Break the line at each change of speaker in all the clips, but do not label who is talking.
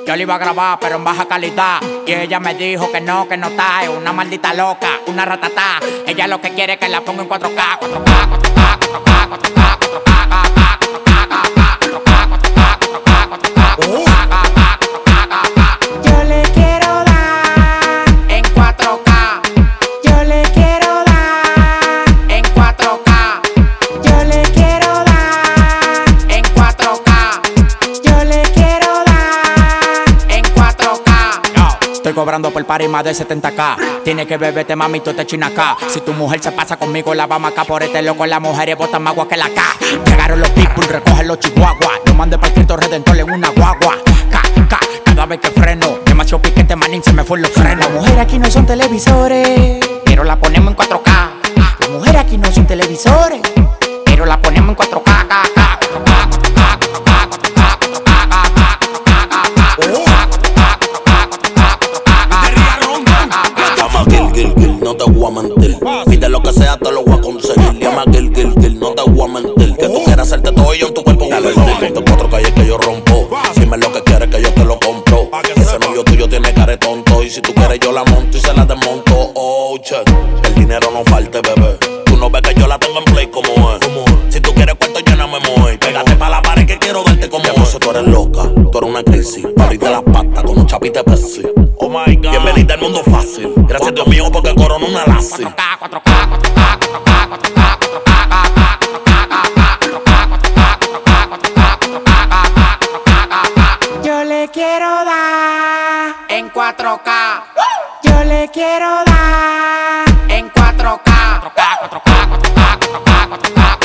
Yo le iba a grabar, pero en baja calidad. Y ella me dijo que no está. Es una maldita loca, una ratatá. Ella lo que quiere es que la ponga en 4K, 4K, 4K, 4K, 4K, 4K. Yo le quiero dar en 4K. Yo le quiero dar en 4K. Yo le quiero dar en 4K. Yo le quiero dar en 4K. Estoy cobrando por party más de 70K. Tiene que beberte, mami, tú te china acá. Si tu mujer se pasa conmigo, la vamos acá por este loco. Las mujeres botan más agua que la K. Llegaron los people, recogen los chihuahuas. Yo mandé para el Cristo Redentor en una guagua. Cada vez que freno, demasiado piquete, manín, se me fue los frenos. Las mujeres aquí no son televisores, pero la ponemos en 4K. Las mujeres aquí no son televisores, pero la ponemos en 4K.
No te voy a mentir. Pide lo que sea, te lo voy a conseguir. Llama Gil, no te voy a mentir. Que tú quieras hacerte todo y yo en tu cuerpo. Dale, ponte 4 calles que yo rompo. Dime lo que quieres que yo te lo compro. Ese novio tuyo tiene cara de tonto. Y si tú quieres yo la monto y se la desmonto. Oh, che, el dinero no falte, bebé. Tú no ves que yo la tengo en play como es. Si tú quieres cuento yo no me muevo. Pégate pa' la pared que quiero verte como es. Tú eres loca, tú eres una crisis. Abrirte las patas con un chapite pesi. Oh my God, bienvenida al mundo fácil. Gracias Dios mío porque corona una lazi. 4K, 4K, 4K, 4K, 4K, 4K. Yo le quiero dar en 4K. Yo le quiero dar en 4K. 4K, 4K, 4K, 4K, 4K.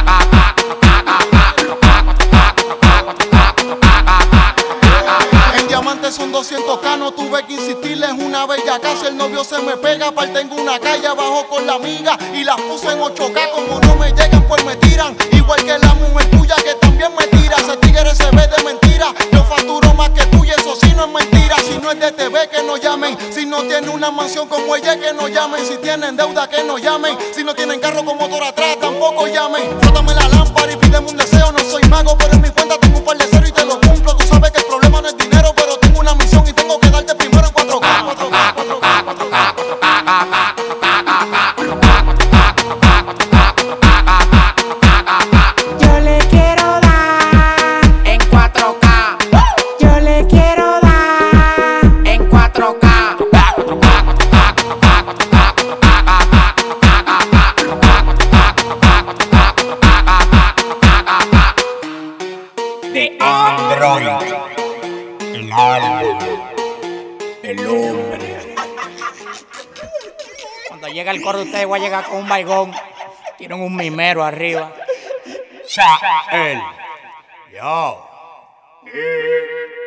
En diamantes son 200K, no tuve que insistirles una bella casa. El novio se me pega, aparte tengo una calle abajo con la amiga y las puse en 8K. Como no me llegan, pues me tiran. Igual que la mujer tuya que también me tira. Ese tigre se ve de mentira. Yo facturo más que tú y eso sí no es mentira. Si no es de TV, que no llamen. Si no tiene una mansión como ella, que no llamen. Si tienen deuda, que no llamen. Si no tienen carro con motor atrás, tampoco llamen. Frótame la lámpara y pídeme un deseo. No soy mago, pero en mi cuenta tengo un par de cero y te lo cumplo. Tú sabes que el problema no es dinero, pero tengo una misión y tengo que darte primero en 4K. 4K, 4K, 4K, 4K. Yo le quiero dar en 4K. Yo le quiero dar en 4K. De Android, el alma, el hombre. Cuando llega el coro, ustedes voy a llegar con un baigón. Tienen un mimero arriba. Él. Yo.